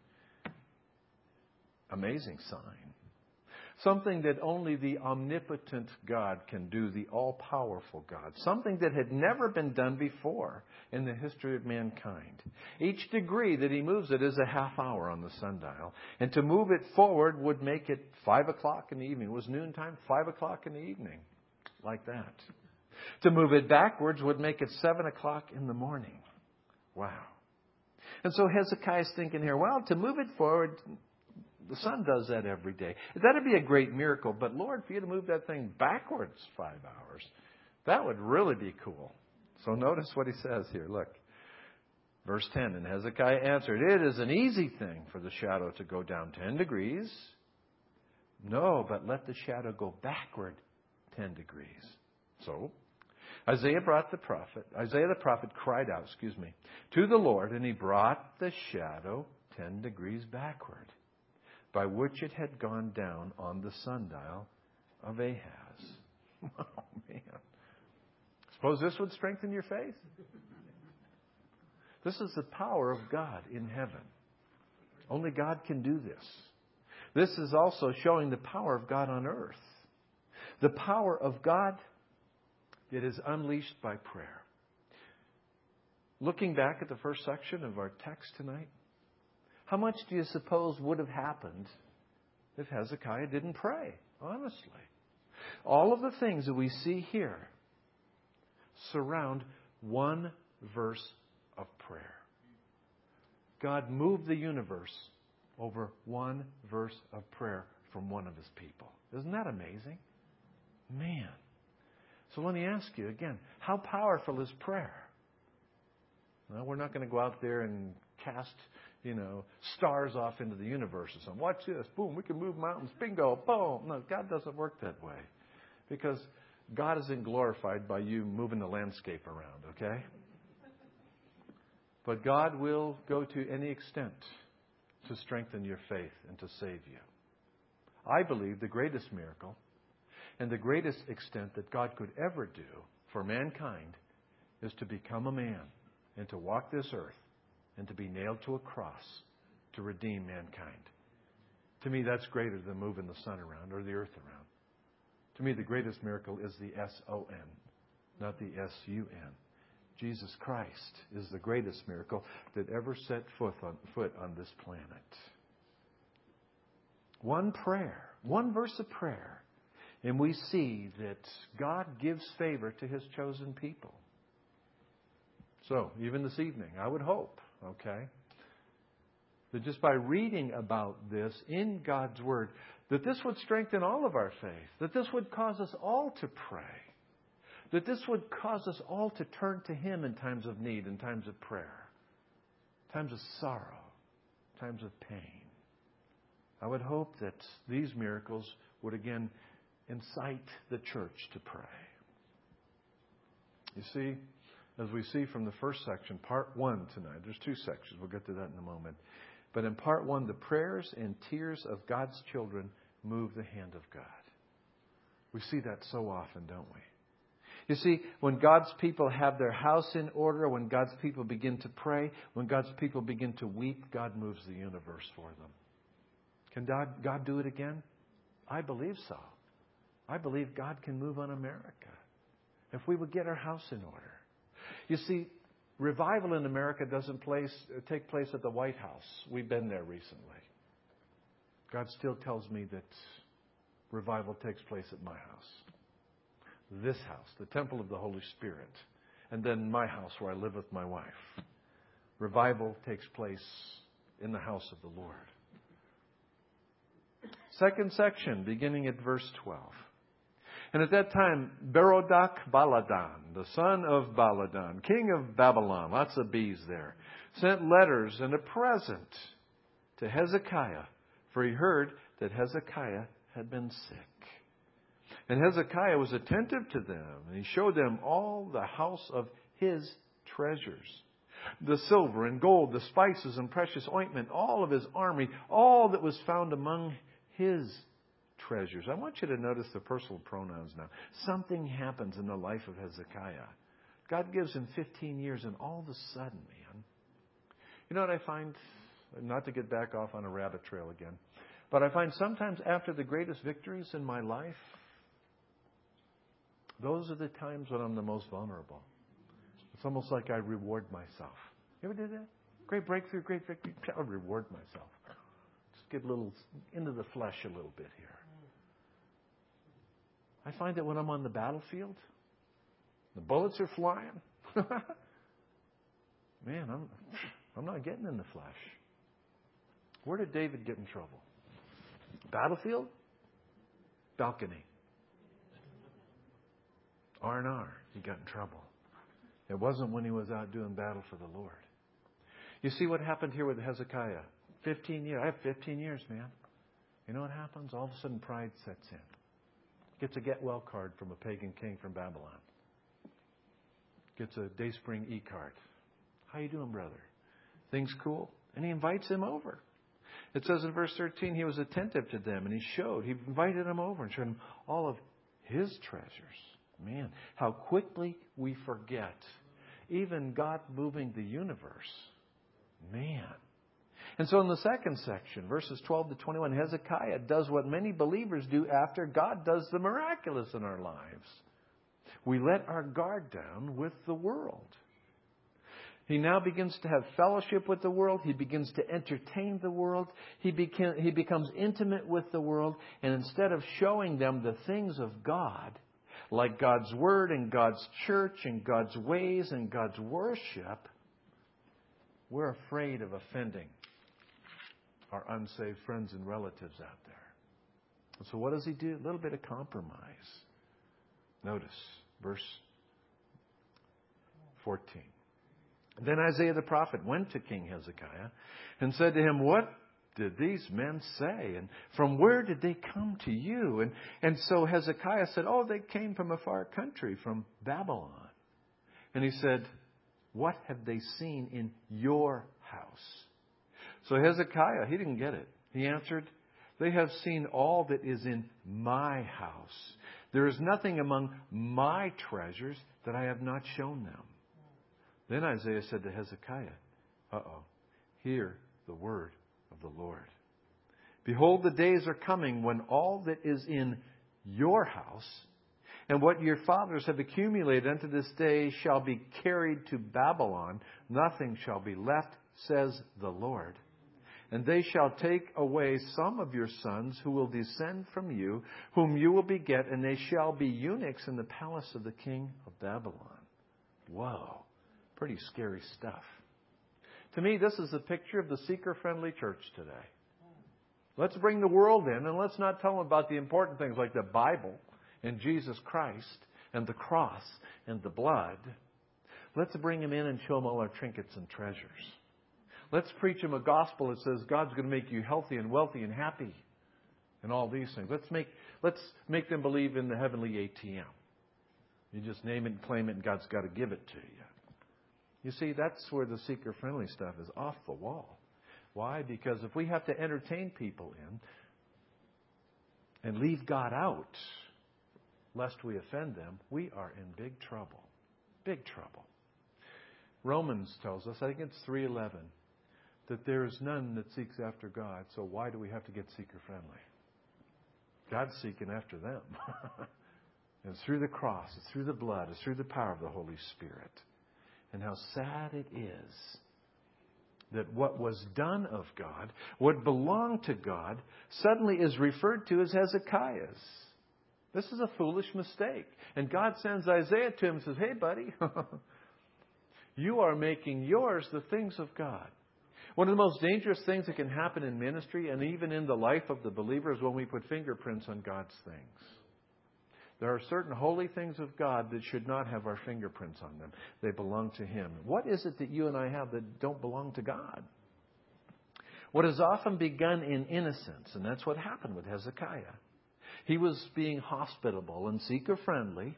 Speaker 1: Amazing sign. Something that only the omnipotent God can do, the all-powerful God. Something that had never been done before in the history of mankind. Each degree that he moves it is a half hour on the sundial. And to move it forward would make it five o'clock in the evening. It was noontime, five o'clock in the evening. Like that. To move it backwards would make it seven o'clock in the morning. Wow. And so Hezekiah's thinking here, well, to move it forward, the sun does that every day. That'd be a great miracle. But Lord, for you to move that thing backwards five hours, that would really be cool. So notice what he says here. Look. Verse ten. And Hezekiah answered, it is an easy thing for the shadow to go down ten degrees. No, but let the shadow go backward ten degrees. So Isaiah brought the prophet, Isaiah the prophet cried out, excuse me, to the Lord, and he brought the shadow ten degrees backward, by which it had gone down on the sundial of Ahaz. Oh, man. Suppose this would strengthen your faith? This is the power of God in heaven. Only God can do this. This is also showing the power of God on earth. The power of God that is unleashed by prayer. Looking back at the first section of our text tonight, how much do you suppose would have happened if Hezekiah didn't pray? Honestly. All of the things that we see here surround one verse of prayer. God moved the universe over one verse of prayer from one of His people. Isn't that amazing? Man. So let me ask you again, how powerful is prayer? Well, we're not going to go out there and cast, you know, stars off into the universe or something. Watch this. Boom, we can move mountains. Bingo. Boom. No, God doesn't work that way. Because God isn't glorified by you moving the landscape around, okay? But God will go to any extent to strengthen your faith and to save you. I believe the greatest miracle and the greatest extent that God could ever do for mankind is to become a man and to walk this earth and to be nailed to a cross to redeem mankind. To me, that's greater than moving the sun around or the earth around. To me, the greatest miracle is the S O N, not the S U N. Jesus Christ is the greatest miracle that ever set foot on, foot on this planet. One prayer, one verse of prayer, and we see that God gives favor to His chosen people. So, even this evening, I would hope, okay, that just by reading about this in God's Word, that this would strengthen all of our faith, that this would cause us all to pray, that this would cause us all to turn to Him in times of need, in times of prayer, times of sorrow, times of pain. I would hope that these miracles would again incite the church to pray. You see, as we see from the first section, part one tonight, there's two sections, we'll get to that in a moment. But in part one, the prayers and tears of God's children move the hand of God. We see that so often, don't we? You see, when God's people have their house in order, when God's people begin to pray, when God's people begin to weep, God moves the universe for them. Can God, God do it again? I believe so. I believe God can move on America if we would get our house in order. You see, revival in America doesn't place, take place at the White House. We've been there recently. God still tells me that revival takes place at my house. This house, the temple of the Holy Spirit. And then my house where I live with my wife. Revival takes place in the house of the Lord. Second section, beginning at verse twelve. And at that time, Berodach Baladan, the son of Baladan, king of Babylon, lots of B's there, sent letters and a present to Hezekiah, for he heard that Hezekiah had been sick. And Hezekiah was attentive to them, and he showed them all the house of his treasures, the silver and gold, the spices and precious ointment, all of his army, all that was found among his treasures. I want you to notice the personal pronouns now. Something happens in the life of Hezekiah. God gives him fifteen years, and all of a sudden, man, you know what I find? Not to get back off on a rabbit trail again, but I find sometimes after the greatest victories in my life, those are the times when I'm the most vulnerable. It's almost like I reward myself. You ever do that? Great breakthrough, great victory. I reward myself. Just get a little into the flesh a little bit here. I find that when I'm on the battlefield, the bullets are flying. Man, I'm I'm not getting in the flesh. Where did David get in trouble? Battlefield? Balcony. R and R, he got in trouble. It wasn't when he was out doing battle for the Lord. You see what happened here with Hezekiah? Fifteen years. I have fifteen years, man. You know what happens? All of a sudden pride sets in. Gets a get well card from a pagan king from Babylon. Gets a Dayspring e-card. How you doing, brother? Things cool? And he invites him over. It says in verse thirteen, he was attentive to them, and he showed. He invited them over and showed them all of his treasures. Man, how quickly we forget. Even God moving the universe. Man. And so in the second section, verses twelve to twenty-one, Hezekiah does what many believers do after God does the miraculous in our lives. We let our guard down with the world. He now begins to have fellowship with the world. He begins to entertain the world. He, became, he becomes intimate with the world. And instead of showing them the things of God, like God's Word and God's church and God's ways and God's worship, we're afraid of offending our unsaved friends and relatives out there. And so what does he do? A little bit of compromise. Notice verse fourteen. Then Isaiah the prophet went to King Hezekiah and said to him, "What did these men say? And from where did they come to you?" And, and so Hezekiah said, "Oh, they came from a far country, from Babylon." And he said, "What have they seen in your house?" So Hezekiah, he didn't get it. He answered, "They have seen all that is in my house. There is nothing among my treasures that I have not shown them." Then Isaiah said to Hezekiah, "Uh-oh, hear the word of the Lord. Behold, the days are coming when all that is in your house and what your fathers have accumulated unto this day shall be carried to Babylon. Nothing shall be left, says the Lord. And they shall take away some of your sons who will descend from you, whom you will beget, and they shall be eunuchs in the palace of the king of Babylon." Whoa, pretty scary stuff. To me, this is a picture of the seeker-friendly church today. Let's bring the world in, and let's not tell them about the important things like the Bible and Jesus Christ and the cross and the blood. Let's bring them in and show them all our trinkets and treasures. Let's preach them a gospel that says God's going to make you healthy and wealthy and happy and all these things. Let's make, let's make them believe in the heavenly A T M. You just name it and claim it, and God's got to give it to you. You see, that's where the seeker-friendly stuff is off the wall. Why? Because if we have to entertain people in and leave God out, lest we offend them, we are in big trouble. Big trouble. Romans tells us, I think it's three eleven, that there is none that seeks after God, so why do we have to get seeker-friendly? God's seeking after them. And it's through the cross, it's through the blood, it's through the power of the Holy Spirit. And how sad it is that what was done of God, what belonged to God, suddenly is referred to as Hezekiah's. This is a foolish mistake. And God sends Isaiah to him and says, "Hey, buddy, you are making yours the things of God." One of the most dangerous things that can happen in ministry and even in the life of the believer is when we put fingerprints on God's things. There are certain holy things of God that should not have our fingerprints on them. They belong to Him. What is it that you and I have that don't belong to God? What has often begun in innocence, and that's what happened with Hezekiah. He was being hospitable and seeker-friendly.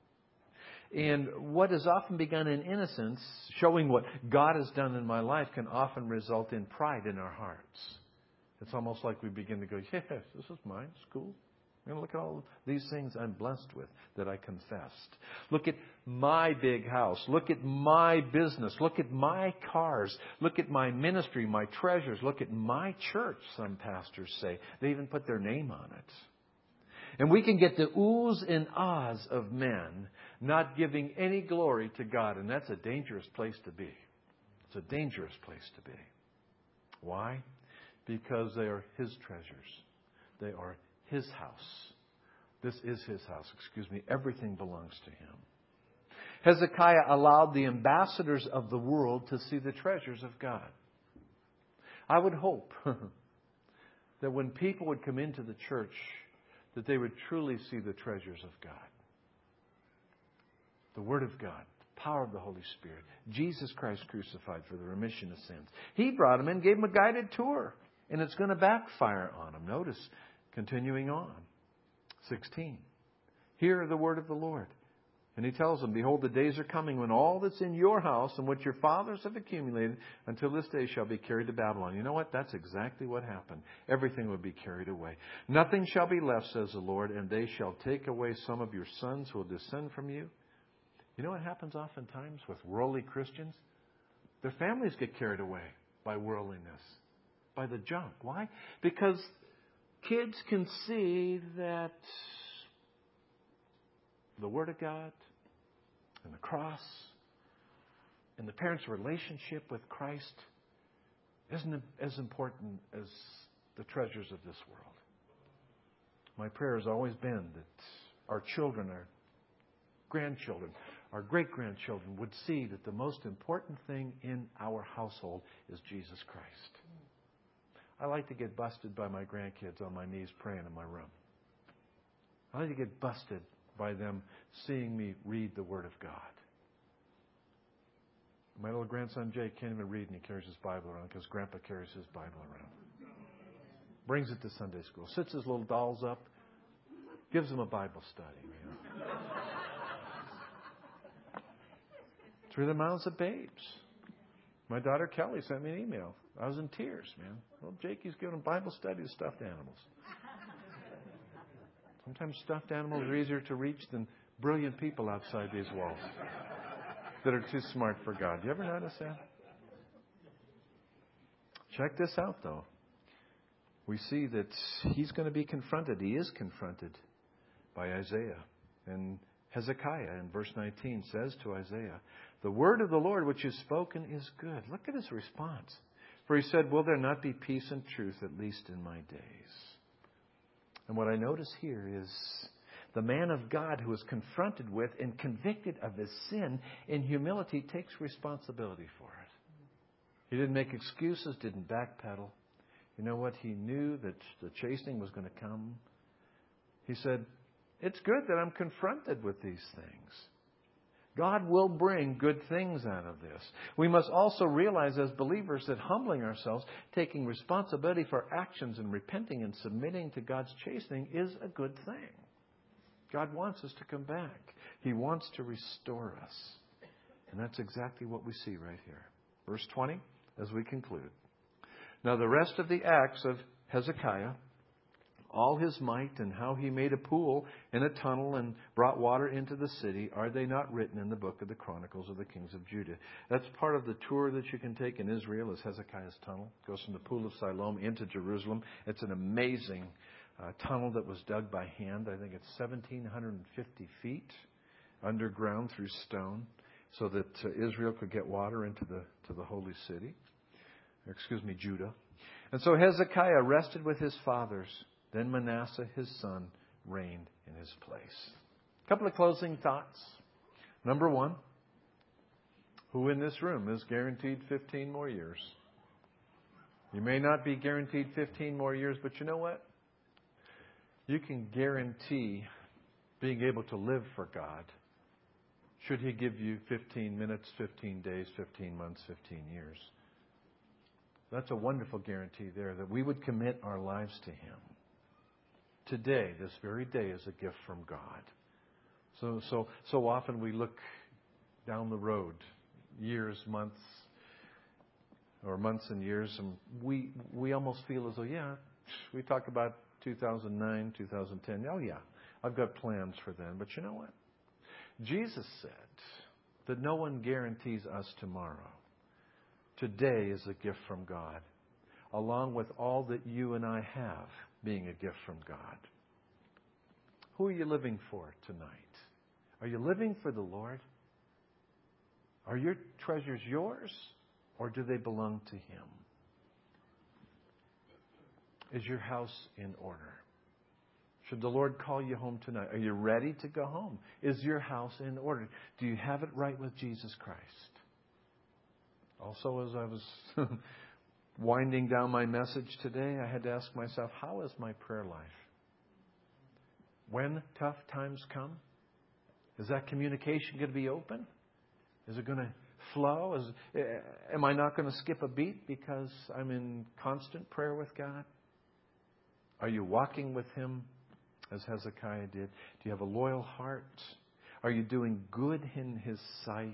Speaker 1: And what has often begun in innocence, showing what God has done in my life, can often result in pride in our hearts. It's almost like we begin to go, "Yes, this is mine. It's cool.
Speaker 2: You know, look at all these things I'm blessed with that I confessed. Look at my big house. Look at my business. Look at my cars. Look at my ministry, my treasures. Look at my church, some pastors say. They even put their name on it. And we can get the oohs and ahs of men not giving any glory to God. And that's a dangerous place to be. It's a dangerous place to be. Why? Because they are His treasures. They are His house. This is His house. Excuse me. Everything belongs to Him. Hezekiah allowed the ambassadors of the world to see the treasures of God. I would hope that when people would come into the church, that they would truly see the treasures of God. The Word of God, the power of the Holy Spirit, Jesus Christ crucified for the remission of sins. He brought them in, gave them a guided tour, and it's going to backfire on them. Notice, continuing on, sixteen. Hear the word of the Lord. And he tells them, behold, the days are coming when all that's in your house and what your fathers have accumulated until this day shall be carried to Babylon. You know what? That's exactly what happened. Everything would be carried away. Nothing shall be left, says the Lord, and they shall take away some of your sons who will descend from you. You know what happens oftentimes with worldly Christians? Their families get carried away by worldliness, by the junk. Why? Because kids can see that the Word of God and the cross and the parents' relationship with Christ isn't as important as the treasures of this world. My prayer has always been that our children, our grandchildren, our great-grandchildren would see that the most important thing in our household is Jesus Christ. I like to get busted by my grandkids on my knees praying in my room. I like to get busted by them seeing me read the Word of God. My little grandson Jake can't even read, and he carries his Bible around because Grandpa carries his Bible around. Brings it to Sunday school. Sits his little dolls up. Gives them a Bible study. You know. Through the mouths of babes. My daughter Kelly sent me an email. I was in tears, man. Well, Jakey's giving a Bible study to stuffed animals. Sometimes stuffed animals are easier to reach than brilliant people outside these walls that are too smart for God. You ever notice that? Check this out, though. We see that he's going to be confronted. He is confronted by Isaiah. And Hezekiah in verse nineteen says to Isaiah, the word of the Lord which is spoken is good. Look at his response. For he said, will there not be peace and truth, at least in my days? And what I notice here is the man of God who is confronted with and convicted of his sin in humility takes responsibility for it. He didn't make excuses, didn't backpedal. You know what? He knew that the chastening was going to come. He said, it's good that I'm confronted with these things. God will bring good things out of this. We must also realize as believers that humbling ourselves, taking responsibility for our actions and repenting and submitting to God's chastening is a good thing. God wants us to come back. He wants to restore us. And that's exactly what we see right here. Verse twenty, as we conclude. Now the rest of the acts of Hezekiah, all his might and how he made a pool and a tunnel and brought water into the city, are they not written in the book of the Chronicles of the Kings of Judah? That's part of the tour that you can take in Israel, is Hezekiah's tunnel. It goes from the Pool of Siloam into Jerusalem. It's an amazing uh, tunnel that was dug by hand. I think it's one thousand seven hundred fifty feet underground through stone so that uh, Israel could get water into the, to the holy city. Excuse me, Judah. And so Hezekiah rested with his fathers. Then Manasseh, his son, reigned in his place. A couple of closing thoughts. Number one, who in this room is guaranteed fifteen more years? You may not be guaranteed fifteen more years, but you know what? You can guarantee being able to live for God. Should He give you fifteen minutes, fifteen days, fifteen months, fifteen years. That's a wonderful guarantee there, that we would commit our lives to Him. Today, this very day, is a gift from God. So, so, so often we look down the road, years, months, or months and years, and we we almost feel as though, yeah, we talk about two thousand nine, two thousand ten. Oh, yeah, I've got plans for then. But you know what? Jesus said that no one guarantees us tomorrow. Today is a gift from God, along with all that you and I have being a gift from God. Who are you living for tonight? Are you living for the Lord? Are your treasures yours, or do they belong to Him? Is your house in order? Should the Lord call you home tonight, are you ready to go home? Is your house in order? Do you have it right with Jesus Christ? Also, as I was winding down my message today, I had to ask myself, how is my prayer life? When tough times come, is that communication going to be open? Is it going to flow? Is, am I not going to skip a beat because I'm in constant prayer with God? Are you walking with Him as Hezekiah did? Do you have a loyal heart? Are you doing good in His sight?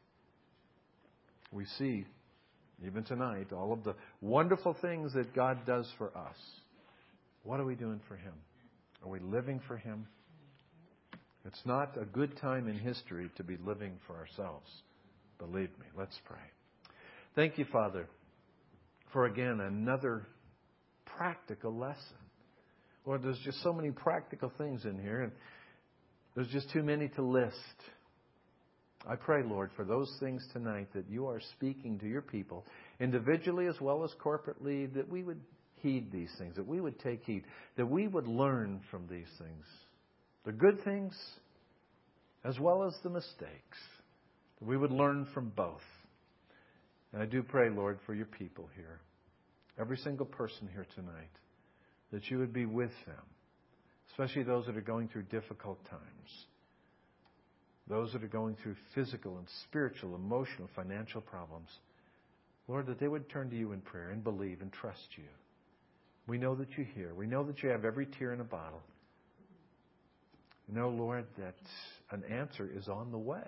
Speaker 2: We see, even tonight, all of the wonderful things that God does for us. What are we doing for Him? Are we living for Him? It's not a good time in history to be living for ourselves. Believe me. Let's pray. Thank you, Father, for again another practical lesson. Lord, there's just so many practical things in here, and there's just too many to list. I pray, Lord, for those things tonight that you are speaking to your people, individually as well as corporately, that we would heed these things, that we would take heed, that we would learn from these things. The good things as well as the mistakes. That we would learn from both. And I do pray, Lord, for your people here. Every single person here tonight. That you would be with them. Especially those that are going through difficult times. Those that are going through physical and spiritual, emotional, financial problems. Lord, that they would turn to you in prayer and believe and trust you. We know that you hear. We know that you have every tear in a bottle. We know, Lord, that an answer is on the way.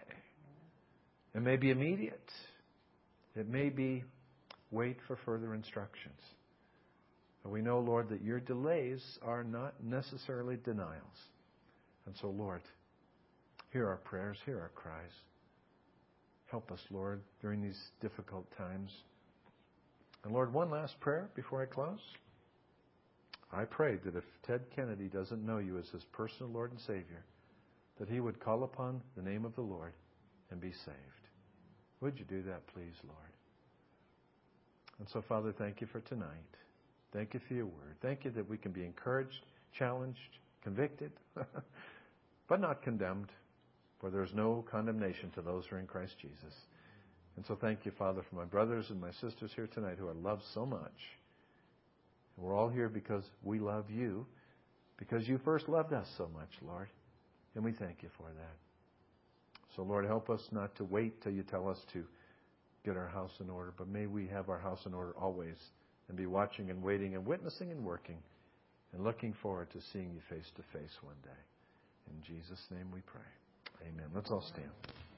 Speaker 2: It may be immediate. It may be wait for further instructions. But we know, Lord, that your delays are not necessarily denials. And so, Lord, hear our prayers, hear our cries. Help us, Lord, during these difficult times. And Lord, one last prayer before I close. I pray that if Ted Kennedy doesn't know you as his personal Lord and Savior, that he would call upon the name of the Lord and be saved. Would you do that, please, Lord? And so, Father, thank you for tonight. Thank you for your word. Thank you that we can be encouraged, challenged, convicted, but not condemned, for there is no condemnation to those who are in Christ Jesus. And so thank you, Father, for my brothers and my sisters here tonight who are loved so much. And we're all here because we love you, because you first loved us so much, Lord. And we thank you for that. So, Lord, help us not to wait till you tell us to get our house in order, but may we have our house in order always and be watching and waiting and witnessing and working and looking forward to seeing you face to face one day. In Jesus' name we pray. Amen. Let's all stand.